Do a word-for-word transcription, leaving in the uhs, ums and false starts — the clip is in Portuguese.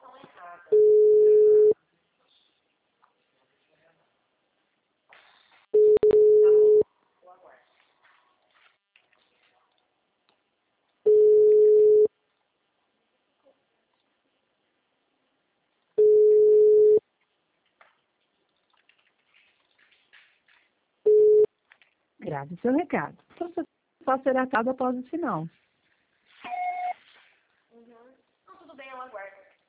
Grave seu recado. Sua só será atado após o sinal.